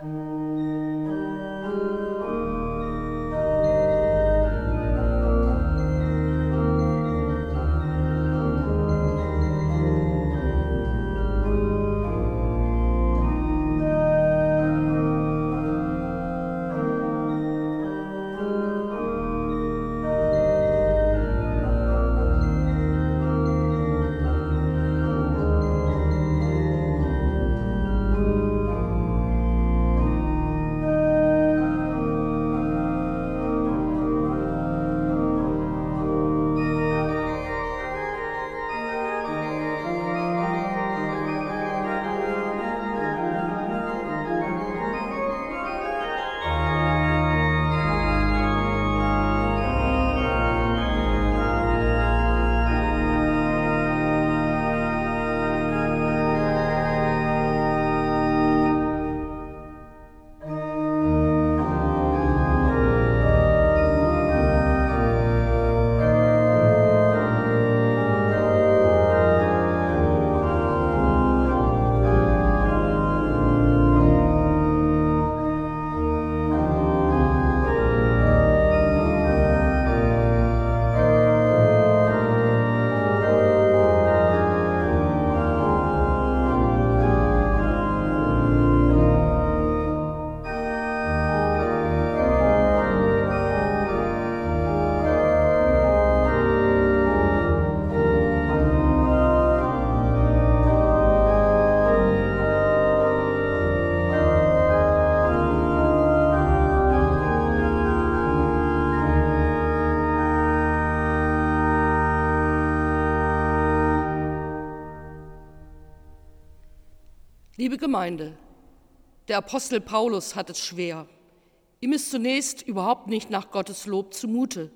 Liebe Gemeinde, der Apostel Paulus hat es schwer. Ihm ist zunächst überhaupt nicht nach Gottes Lob zumute.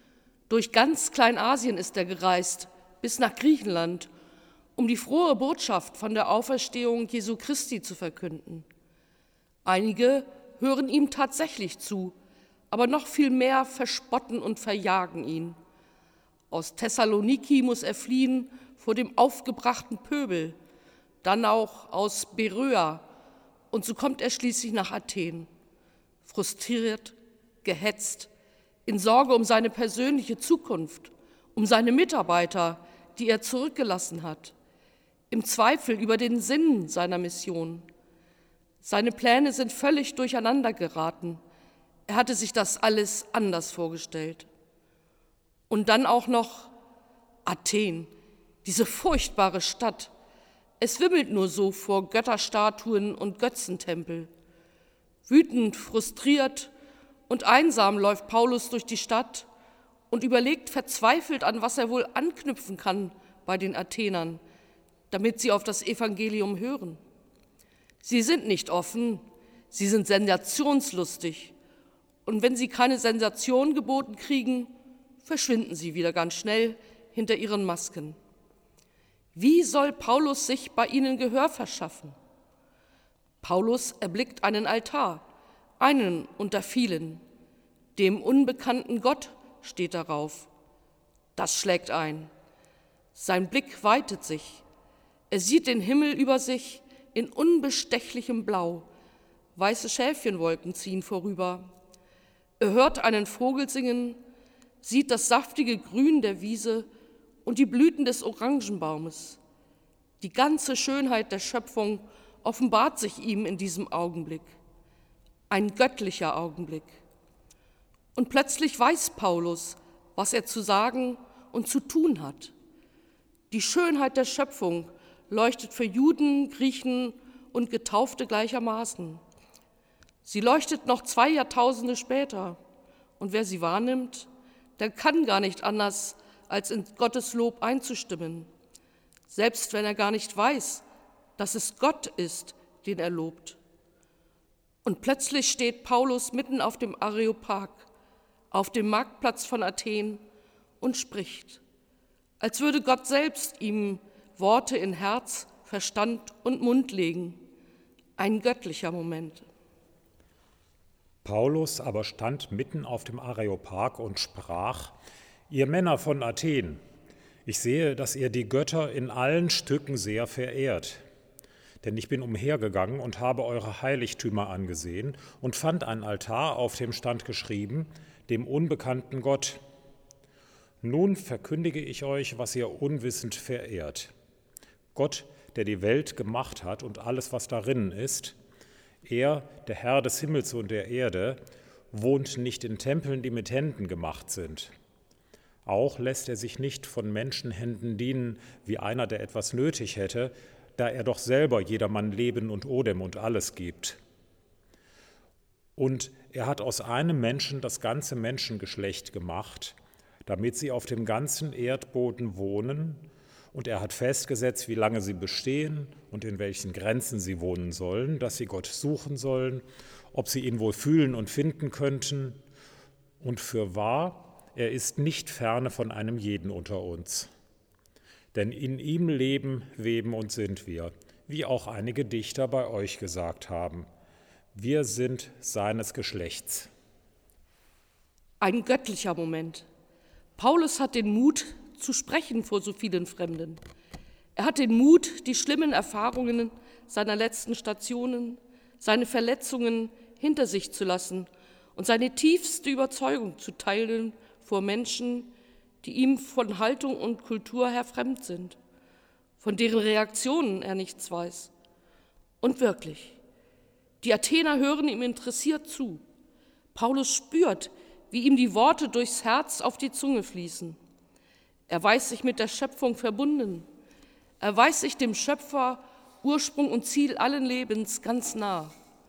Durch ganz Kleinasien ist er gereist, bis nach Griechenland, um die frohe Botschaft von der Auferstehung Jesu Christi zu verkünden. Einige hören ihm tatsächlich zu, aber noch viel mehr verspotten und verjagen ihn. Aus Thessaloniki muss er fliehen vor dem aufgebrachten Pöbel, dann auch aus Beröa, und so kommt er schließlich nach Athen. Frustriert, gehetzt, in Sorge um seine persönliche Zukunft, um seine Mitarbeiter, die er zurückgelassen hat, im Zweifel über den Sinn seiner Mission. Seine Pläne sind völlig durcheinander geraten. Er hatte sich das alles anders vorgestellt. Und dann auch noch Athen, diese furchtbare Stadt. Es wimmelt nur so vor Götterstatuen und Götzentempel. Wütend, frustriert und einsam läuft Paulus durch die Stadt und überlegt verzweifelt, an was er wohl anknüpfen kann bei den Athenern, damit sie auf das Evangelium hören. Sie sind nicht offen, sie sind sensationslustig. Und wenn sie keine Sensation geboten kriegen, verschwinden sie wieder ganz schnell hinter ihren Masken. Wie soll Paulus sich bei ihnen Gehör verschaffen? Paulus erblickt einen Altar, einen unter vielen. Dem unbekannten Gott steht darauf. Das schlägt ein. Sein Blick weitet sich. Er sieht den Himmel über sich in unbestechlichem Blau. Weiße Schäfchenwolken ziehen vorüber. Er hört einen Vogel singen, sieht das saftige Grün der Wiese und die Blüten des Orangenbaumes. Die ganze Schönheit der Schöpfung offenbart sich ihm in diesem Augenblick. Ein göttlicher Augenblick. Und plötzlich weiß Paulus, was er zu sagen und zu tun hat. Die Schönheit der Schöpfung leuchtet für Juden, Griechen und Getaufte gleichermaßen. Sie leuchtet noch 2 Jahrtausende später. Und wer sie wahrnimmt, der kann gar nicht anders, als in Gottes Lob einzustimmen, selbst wenn er gar nicht weiß, dass es Gott ist, den er lobt. Und plötzlich steht Paulus mitten auf dem Areopag, auf dem Marktplatz von Athen und spricht, als würde Gott selbst ihm Worte in Herz, Verstand und Mund legen. Ein göttlicher Moment. Paulus aber stand mitten auf dem Areopag und sprach: Ihr Männer von Athen, ich sehe, dass ihr die Götter in allen Stücken sehr verehrt. Denn ich bin umhergegangen und habe eure Heiligtümer angesehen und fand einen Altar, auf dem stand geschrieben, dem unbekannten Gott. Nun verkündige ich euch, was ihr unwissend verehrt. Gott, der die Welt gemacht hat und alles, was darin ist, er, der Herr des Himmels und der Erde, wohnt nicht in Tempeln, die mit Händen gemacht sind. Auch lässt er sich nicht von Menschenhänden dienen, wie einer, der etwas nötig hätte, da er doch selber jedermann Leben und Odem und alles gibt. Und er hat aus einem Menschen das ganze Menschengeschlecht gemacht, damit sie auf dem ganzen Erdboden wohnen, und er hat festgesetzt, wie lange sie bestehen und in welchen Grenzen sie wohnen sollen, dass sie Gott suchen sollen, ob sie ihn wohl fühlen und finden könnten. Und fürwahr, er ist nicht ferne von einem jeden unter uns. Denn in ihm leben, weben und sind wir, wie auch einige Dichter bei euch gesagt haben. Wir sind seines Geschlechts. Ein göttlicher Moment. Paulus hat den Mut, zu sprechen vor so vielen Fremden. Er hat den Mut, die schlimmen Erfahrungen seiner letzten Stationen, seine Verletzungen hinter sich zu lassen und seine tiefste Überzeugung zu teilen vor Menschen, die ihm von Haltung und Kultur her fremd sind, von deren Reaktionen er nichts weiß. Und wirklich, die Athener hören ihm interessiert zu. Paulus spürt, wie ihm die Worte durchs Herz auf die Zunge fließen. Er weiß sich mit der Schöpfung verbunden. Er weiß sich dem Schöpfer, Ursprung und Ziel allen Lebens ganz nah.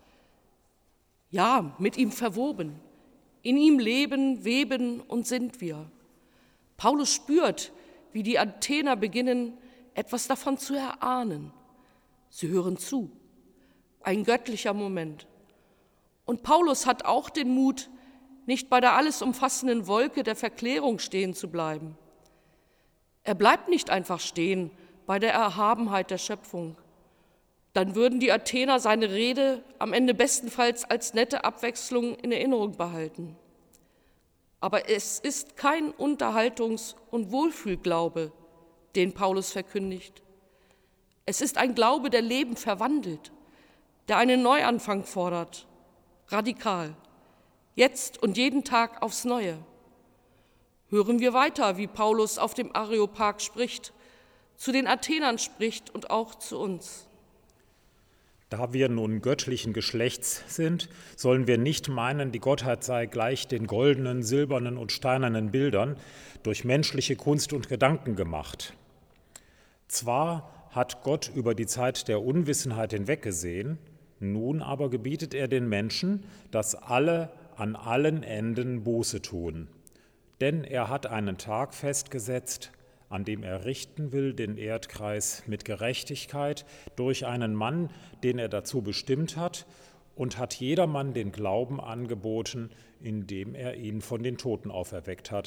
Ja, mit ihm verwoben. In ihm leben, weben und sind wir. Paulus spürt, wie die Athener beginnen, etwas davon zu erahnen. Sie hören zu. Ein göttlicher Moment. Und Paulus hat auch den Mut, nicht bei der alles umfassenden Wolke der Verklärung stehen zu bleiben. Er bleibt nicht einfach stehen bei der Erhabenheit der Schöpfung. Dann würden die Athener seine Rede am Ende bestenfalls als nette Abwechslung in Erinnerung behalten. Aber es ist kein Unterhaltungs- und Wohlfühlglaube, den Paulus verkündigt. Es ist ein Glaube, der Leben verwandelt, der einen Neuanfang fordert, radikal, jetzt und jeden Tag aufs Neue. Hören wir weiter, wie Paulus auf dem Areopag spricht, zu den Athenern spricht und auch zu uns. Da wir nun göttlichen Geschlechts sind, sollen wir nicht meinen, die Gottheit sei gleich den goldenen, silbernen und steinernen Bildern durch menschliche Kunst und Gedanken gemacht. Zwar hat Gott über die Zeit der Unwissenheit hinweggesehen, nun aber gebietet er den Menschen, dass alle an allen Enden Buße tun. Denn er hat einen Tag festgesetzt, an dem er richten will den Erdkreis mit Gerechtigkeit durch einen Mann, den er dazu bestimmt hat, und hat jedermann den Glauben angeboten, indem er ihn von den Toten auferweckt hat.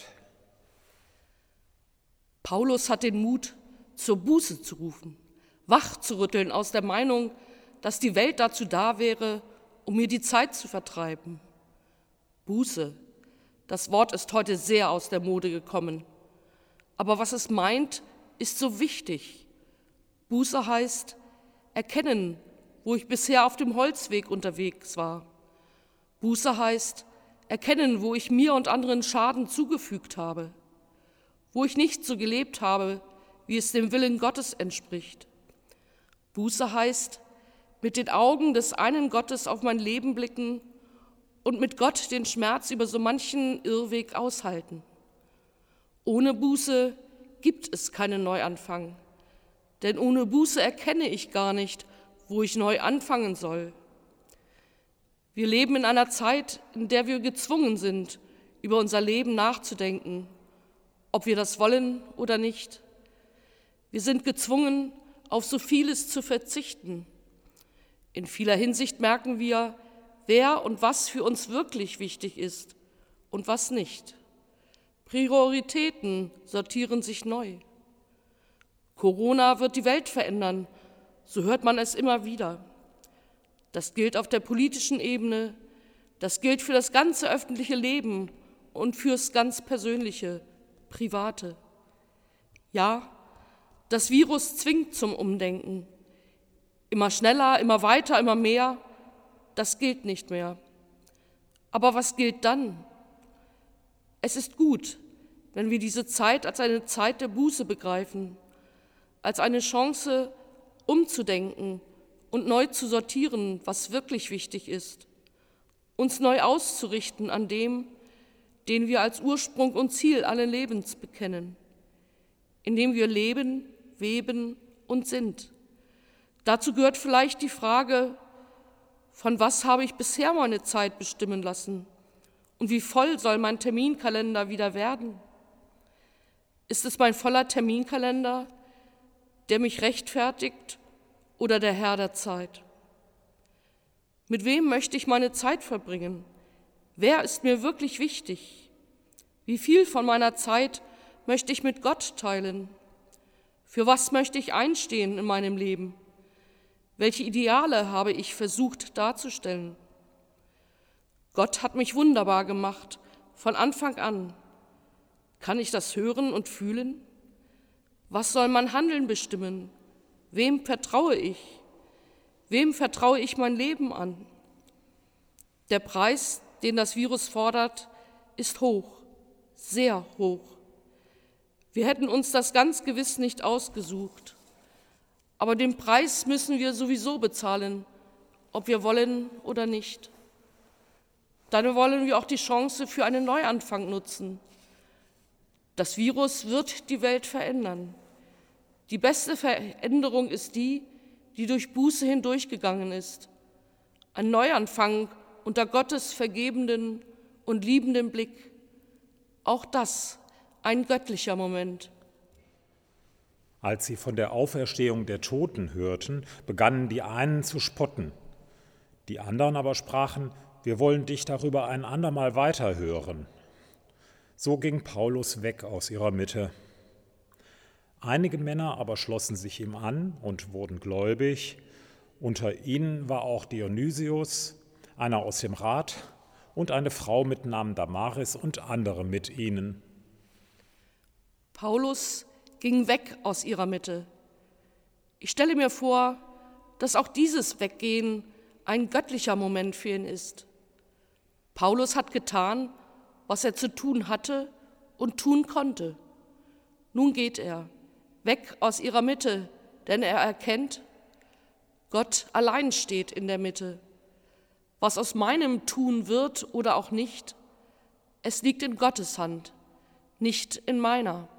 Paulus hat den Mut, zur Buße zu rufen, wach zu rütteln aus der Meinung, dass die Welt dazu da wäre, um mir die Zeit zu vertreiben. Buße, das Wort ist heute sehr aus der Mode gekommen. Aber was es meint, ist so wichtig. Buße heißt erkennen, wo ich bisher auf dem Holzweg unterwegs war. Buße heißt erkennen, wo ich mir und anderen Schaden zugefügt habe, wo ich nicht so gelebt habe, wie es dem Willen Gottes entspricht. Buße heißt mit den Augen des einen Gottes auf mein Leben blicken und mit Gott den Schmerz über so manchen Irrweg aushalten. Ohne Buße gibt es keinen Neuanfang, denn ohne Buße erkenne ich gar nicht, wo ich neu anfangen soll. Wir leben in einer Zeit, in der wir gezwungen sind, über unser Leben nachzudenken, ob wir das wollen oder nicht. Wir sind gezwungen, auf so vieles zu verzichten. In vieler Hinsicht merken wir, wer und was für uns wirklich wichtig ist und was nicht. Prioritäten sortieren sich neu. Corona wird die Welt verändern, so hört man es immer wieder. Das gilt auf der politischen Ebene, das gilt für das ganze öffentliche Leben und fürs ganz Persönliche, Private. Ja, das Virus zwingt zum Umdenken. Immer schneller, immer weiter, immer mehr, das gilt nicht mehr. Aber was gilt dann? Es ist gut, wenn wir diese Zeit als eine Zeit der Buße begreifen, als eine Chance, umzudenken und neu zu sortieren, was wirklich wichtig ist, uns neu auszurichten an dem, den wir als Ursprung und Ziel allen Lebens bekennen, in dem wir leben, weben und sind. Dazu gehört vielleicht die Frage, von was habe ich bisher meine Zeit bestimmen lassen und wie voll soll mein Terminkalender wieder werden? Ist es mein voller Terminkalender, der mich rechtfertigt, oder der Herr der Zeit? Mit wem möchte ich meine Zeit verbringen? Wer ist mir wirklich wichtig? Wie viel von meiner Zeit möchte ich mit Gott teilen? Für was möchte ich einstehen in meinem Leben? Welche Ideale habe ich versucht darzustellen? Gott hat mich wunderbar gemacht, von Anfang an. Kann ich das hören und fühlen? Was soll mein Handeln bestimmen? Wem vertraue ich? Wem vertraue ich mein Leben an? Der Preis, den das Virus fordert, ist hoch, sehr hoch. Wir hätten uns das ganz gewiss nicht ausgesucht. Aber den Preis müssen wir sowieso bezahlen, ob wir wollen oder nicht. Dann wollen wir auch die Chance für einen Neuanfang nutzen. Das Virus wird die Welt verändern. Die beste Veränderung ist die durch Buße hindurchgegangen ist. Ein Neuanfang unter Gottes vergebenden und liebenden Blick. Auch das ein göttlicher Moment. Als sie von der Auferstehung der Toten hörten, begannen die einen zu spotten. Die anderen aber sprachen: Wir wollen dich darüber ein andermal weiterhören. So ging Paulus weg aus ihrer Mitte. Einige Männer aber schlossen sich ihm an und wurden gläubig. Unter ihnen war auch Dionysius, einer aus dem Rat, und eine Frau mit Namen Damaris und andere mit ihnen. Paulus ging weg aus ihrer Mitte. Ich stelle mir vor, dass auch dieses Weggehen ein göttlicher Moment für ihn ist. Paulus hat getan, was er zu tun hatte und tun konnte. Nun geht er weg aus ihrer Mitte, denn er erkennt, Gott allein steht in der Mitte. Was aus meinem Tun wird oder auch nicht, es liegt in Gottes Hand, nicht in meiner.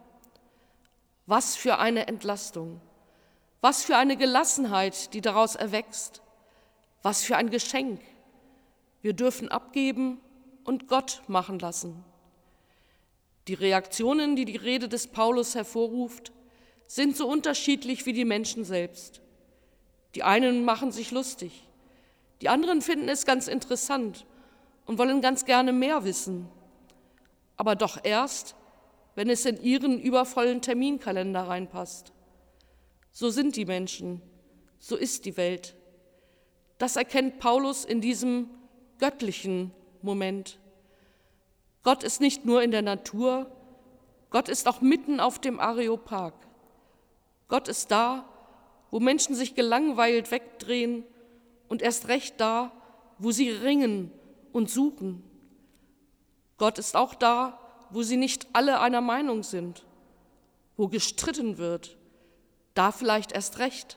Was für eine Entlastung, was für eine Gelassenheit, die daraus erwächst, was für ein Geschenk. Wir dürfen abgeben und Gott machen lassen. Die Reaktionen, die die Rede des Paulus hervorruft, sind so unterschiedlich wie die Menschen selbst. Die einen machen sich lustig, die anderen finden es ganz interessant und wollen ganz gerne mehr wissen. Aber doch erst, wenn es in ihren übervollen Terminkalender reinpasst. So sind die Menschen, so ist die Welt. Das erkennt Paulus in diesem göttlichen Moment. Gott ist nicht nur in der Natur, Gott ist auch mitten auf dem Areopag. Gott ist da, wo Menschen sich gelangweilt wegdrehen und erst recht da, wo sie ringen und suchen. Gott ist auch da, wo sie nicht alle einer Meinung sind, wo gestritten wird, da vielleicht erst recht.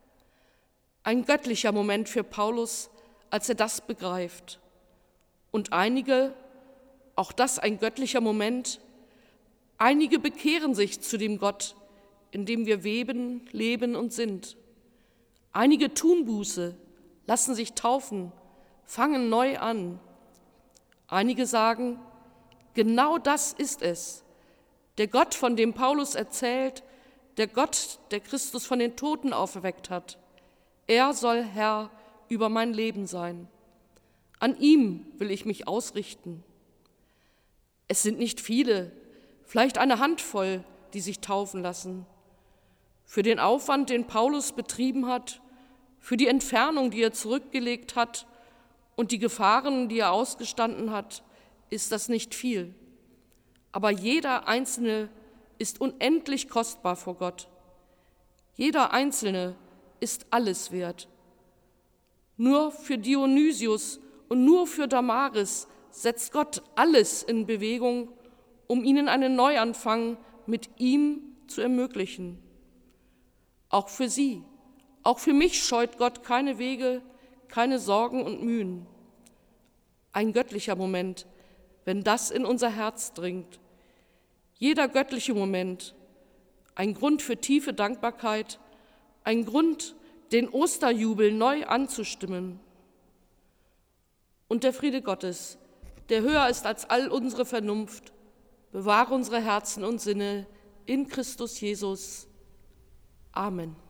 Ein göttlicher Moment für Paulus, als er das begreift. Und einige, auch das ein göttlicher Moment, einige bekehren sich zu dem Gott, in dem wir weben, leben und sind. Einige tun Buße, lassen sich taufen, fangen neu an. Einige sagen, genau das ist es. Der Gott, von dem Paulus erzählt, der Gott, der Christus von den Toten auferweckt hat. Er soll Herr über mein Leben sein. An ihm will ich mich ausrichten. Es sind nicht viele, vielleicht eine Handvoll, die sich taufen lassen. Für den Aufwand, den Paulus betrieben hat, für die Entfernung, die er zurückgelegt hat und die Gefahren, die er ausgestanden hat, ist das nicht viel. Aber jeder Einzelne ist unendlich kostbar vor Gott. Jeder Einzelne ist alles wert. Nur für Dionysius und nur für Damaris setzt Gott alles in Bewegung, um ihnen einen Neuanfang mit ihm zu ermöglichen. Auch für sie, auch für mich scheut Gott keine Wege, keine Sorgen und Mühen. Ein göttlicher Moment, wenn das in unser Herz dringt. Jeder göttliche Moment, ein Grund für tiefe Dankbarkeit, ein Grund, den Osterjubel neu anzustimmen. Und der Friede Gottes, der höher ist als all unsere Vernunft, bewahre unsere Herzen und Sinne in Christus Jesus. Amen.